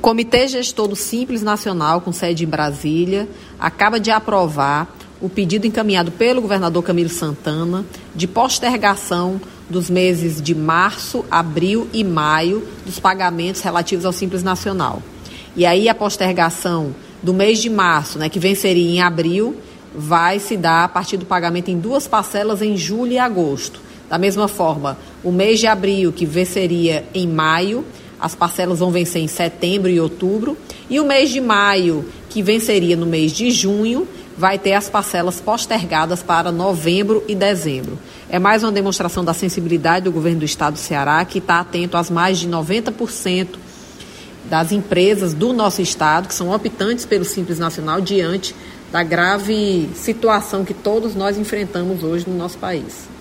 Comitê Gestor do Simples Nacional, com sede em Brasília, acaba de aprovar o pedido encaminhado pelo governador Camilo Santana de postergação dos meses de março, abril e maio dos pagamentos relativos ao Simples Nacional. E aí a postergação do mês de março, que venceria em abril, vai se dar a partir do pagamento em 2 parcelas em julho e agosto. Da mesma forma, o mês de abril, que venceria em maio, as parcelas vão vencer em setembro e outubro. E o mês de maio, que venceria no mês de junho, vai ter as parcelas postergadas para novembro e dezembro. É mais uma demonstração da sensibilidade do governo do estado do Ceará, que está atento às mais de 90% das empresas do nosso estado, que são optantes pelo Simples Nacional, diante da grave situação que todos nós enfrentamos hoje no nosso país.